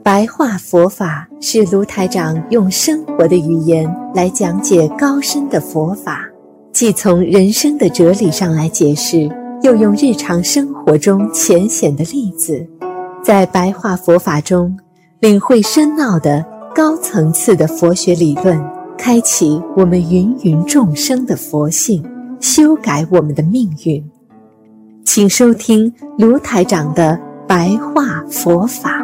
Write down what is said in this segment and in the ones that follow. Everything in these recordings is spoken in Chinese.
白话佛法是卢台长用生活的语言来讲解高深的佛法，既从人生的哲理上来解释，又用日常生活中浅显的例子，在白话佛法中领会深奥的高层次的佛学理论，开启我们芸芸众生的佛性，修改我们的命运。请收听卢台长的白话佛法。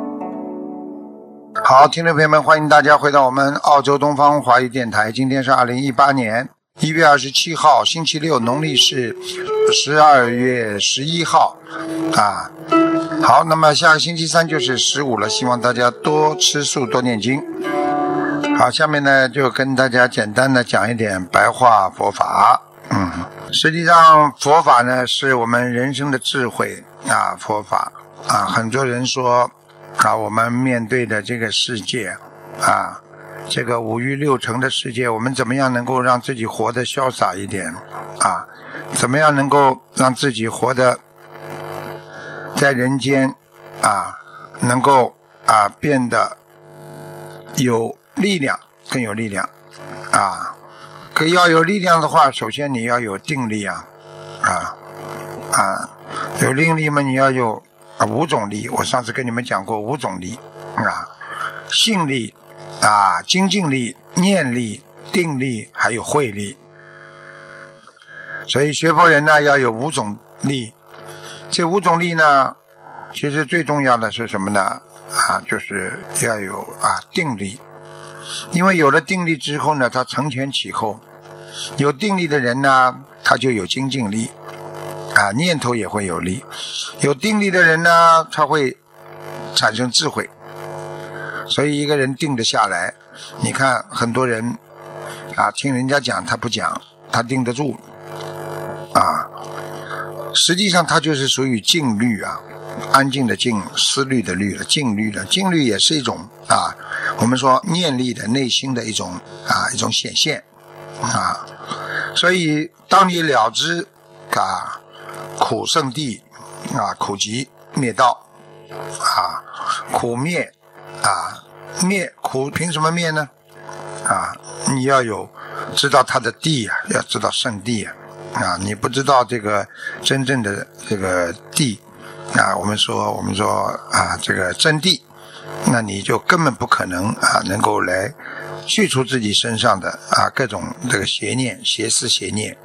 好，听众朋友们，欢迎大家回到我们澳洲东方华语电台。今天是2018年1月27号星期六，农历是12月11号啊。好，那么下个星期三就是15了，希望大家多吃素多念经。好，下面呢就跟大家简单的讲一点白话佛法。实际上佛法呢是我们人生的智慧啊，佛法啊，很多人说啊，我们面对的这个世界啊，这个五欲六尘的世界，我们怎么样能够让自己活得潇洒一点啊？怎么样能够让自己活得在人间啊，能够啊变得有力量，更有力量啊！可要有力量的话，首先你要有定力啊，有定力嘛，你要有五种力。我上次跟你们讲过五种力啊，信力啊，精进力、念力、定力，还有慧力。所以学佛人呢要有五种力。这五种力呢，其实最重要的是什么呢？啊，就是要有定力。因为有了定力之后呢，他承前启后。有定力的人呢，他就有精进力啊，念头也会有力。有定力的人呢，他会产生智慧。所以一个人定得下来，你看很多人啊，听人家讲他不讲，他定得住啊，实际上他就是属于静虑啊，安静的静，思虑的虑了，静虑了。静虑也是一种啊，我们说念力的内心的一种显现啊。所以当你了知啊苦圣地啊，苦集灭道啊，苦灭啊，灭苦凭什么灭呢？啊，你要有知道它的地啊，要知道圣地啊，你不知道这个真正的这个地啊，我们说啊这个真谛，那你就根本不可能啊能够来去除自己身上的啊各种这个邪念、邪思、邪念。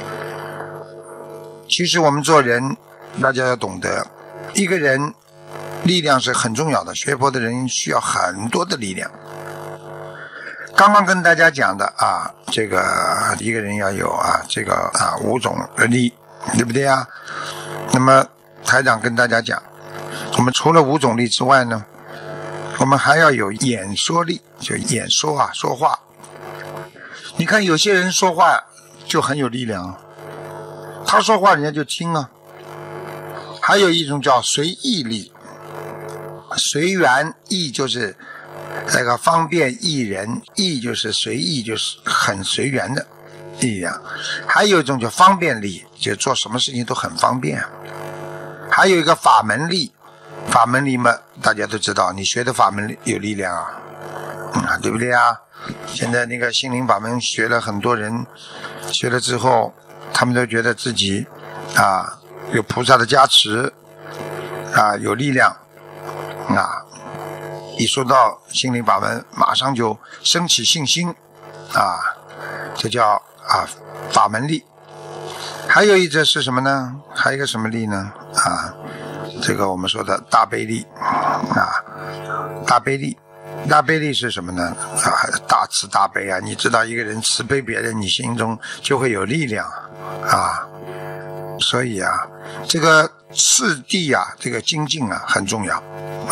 其实我们做人，大家要懂得，一个人力量是很重要的，学佛的人需要很多的力量。刚刚跟大家讲的啊，这个一个人要有这个五种力，对不对啊？那么台长跟大家讲，我们除了五种力之外呢，我们还要有演说力，就演说啊，说话。你看有些人说话就很有力量，他说话人家就听啊。还有一种叫随意力，随缘意就是那个方便易人，意就是随意，就是很随缘的力量。还有一种叫方便力，就做什么事情都很方便。还有一个法门力，法门力嘛，大家都知道，你学的法门有力量啊，对不对啊？现在那个心灵法门学了很多人，学了之后，他们都觉得自己有菩萨的加持有力量一说到心灵法门，马上就升起信心这叫法门力。还有一则是什么呢？还有一个什么力呢？这个我们说的大悲力大悲力。大悲力是什么呢？大慈大悲你知道一个人慈悲别人，你心中就会有力量所以这个次第这个精进很重要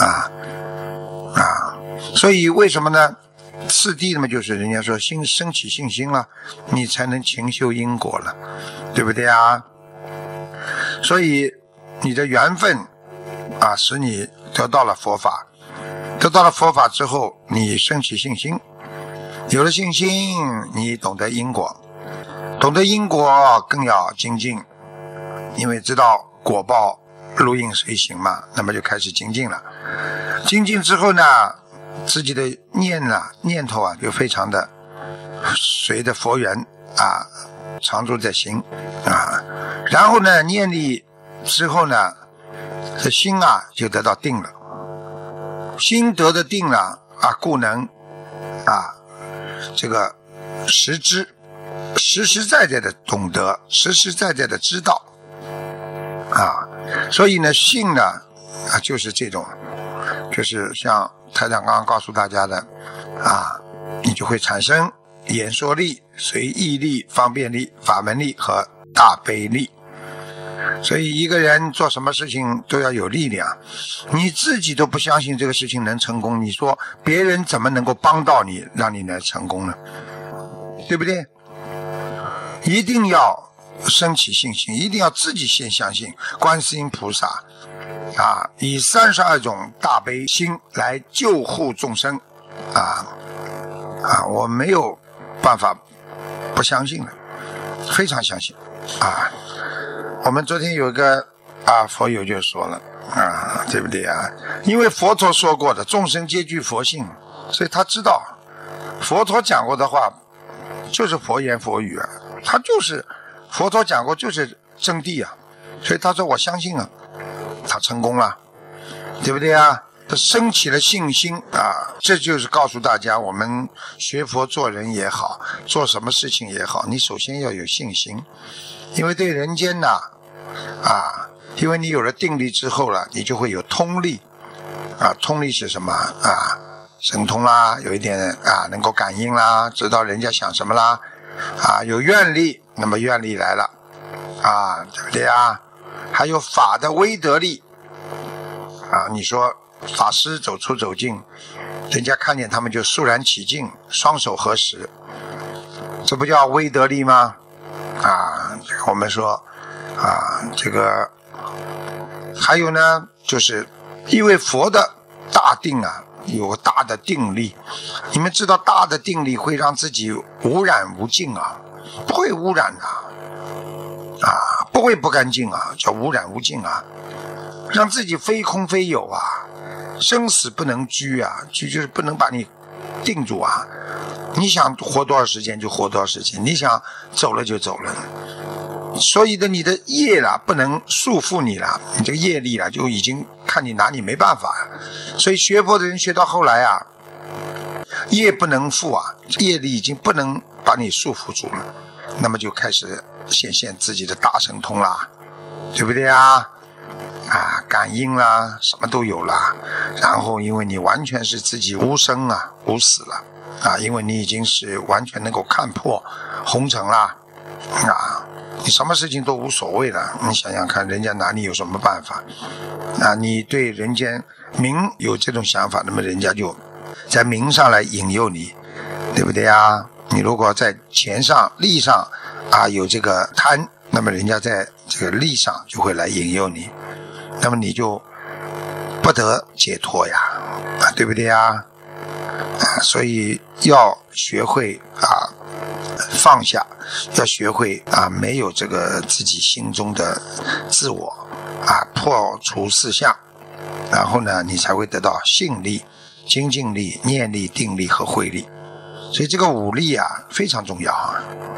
所以为什么呢？次第嘛，就是人家说升起信心了，你才能勤修因果了，对不对啊？所以你的缘分使你得到了佛法，得到了佛法之后，你升起信心，有了信心，你懂得因果，懂得因果更要精进，因为知道果报如影随形嘛，那么就开始精进了。 精进之后呢，自己的念头啊就非常的随着佛缘啊常住在心啊，然后呢念力之后呢，这心啊就得到定了，心得的定了啊，故能啊这个实知，实实在在的懂得，实实在在的知道啊，所以呢性呢啊就是这种，就是像台长刚刚告诉大家的啊，你就会产生演说力、随意力、方便力、法门力和大悲力。所以一个人做什么事情都要有力量，你自己都不相信这个事情能成功，你说别人怎么能够帮到你，让你来成功呢？对不对？一定要升起信心，一定要自己先相信观世音菩萨啊，以32种大悲心来救护众生我没有办法不相信了，非常相信啊。我们昨天有个佛友就说了对不对啊？因为佛陀说过的众生皆具佛性，所以他知道佛陀讲过的话就是佛言佛语啊，他就是佛陀讲过就是真谛啊，所以他说我相信啊，他成功了，对不对啊？他升起了信心啊，这就是告诉大家，我们学佛做人也好，做什么事情也好，你首先要有信心，因为对人间因为你有了定力之后了，你就会有通力通力是什么神通啦，有一点能够感应啦，知道人家想什么啦有愿力，那么愿力来了对不对啊？还有法的威德力你说法师走出走进，人家看见他们就肃然起敬，双手合十，这不叫威德力吗？我们说这个还有呢，就是因为佛的大定有大的定力，你们知道大的定力会让自己无染无净不会污染不会不干净叫无染无净让自己非空非有生死不能拘拘就是不能把你定住你想活多少时间就活多少时间，你想走了就走了，所以你的业不能束缚你了，你这个业力就已经看你拿你没办法所以学佛的人学到后来业不能负业力已经不能把你束缚住了，那么就开始显现自己的大神通啦，对不对感应啦，什么都有啦，然后因为你完全是自己无生无死了因为你已经是完全能够看破红尘啦你什么事情都无所谓了，你想想看人家拿你有什么办法你对人间名有这种想法，那么人家就在名上来引诱你，对不对你如果在钱上利上有这个贪，那么人家在这个利上就会来引诱你，那么你就不得解脱对不对所以要学会放下，要学会没有这个自己心中的自我破除四相，然后呢你才会得到信力、精进力、念力、定力和慧力。所以这个5力非常重要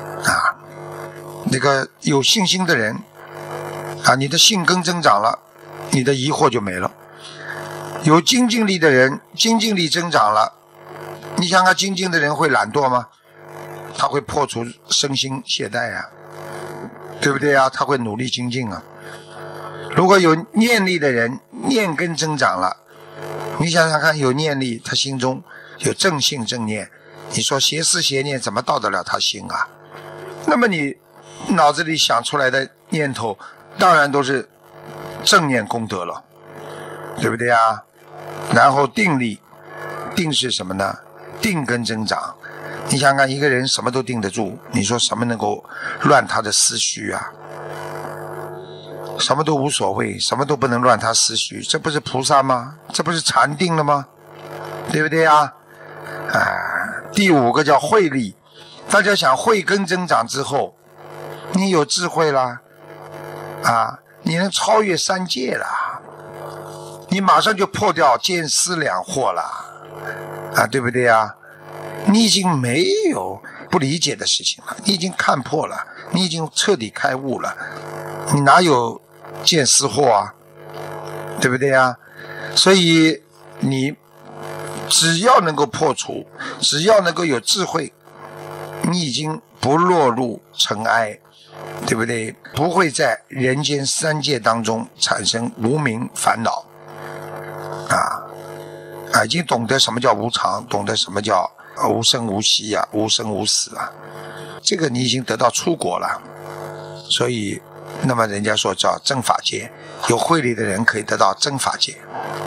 那个有信心的人你的信根增长了，你的疑惑就没了。有精进力的人，精进力增长了，你想看精进的人会懒惰吗？他会破除身心懈怠对不对他会努力精进如果有念力的人，念根增长了，你想想看，有念力，他心中有正信正念，你说邪思邪念怎么到得了他心那么你脑子里想出来的念头当然都是正念功德了，对不对然后定力，定是什么呢？定根增长。你想看一个人什么都定得住，你说什么能够乱他的思绪什么都无所谓，什么都不能乱他思绪，这不是菩萨吗？这不是禅定了吗？对不对第5个叫慧力，大家想慧根增长之后，你有智慧啦你能超越3界了你马上就破掉见思两惑了啊，对不对啊？你已经没有不理解的事情了，你已经看破了，你已经彻底开悟了，你哪有见思惑啊？对不对啊？所以你只要能够破除，只要能够有智慧，你已经不落入尘埃，对不对？不会在人间三界当中产生无明烦恼已经懂得什么叫无常，懂得什么叫无生无息啊，无生无死啊，这个你已经得到出国了。所以那么人家说叫真法界，有慧力的人可以得到真法界。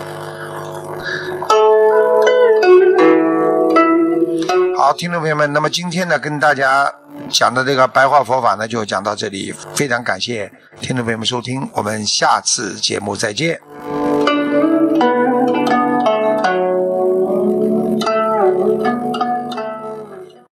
好，听众朋友们，那么今天呢跟大家讲的这个白话佛法呢就讲到这里，非常感谢听众朋友们收听，我们下次节目再见。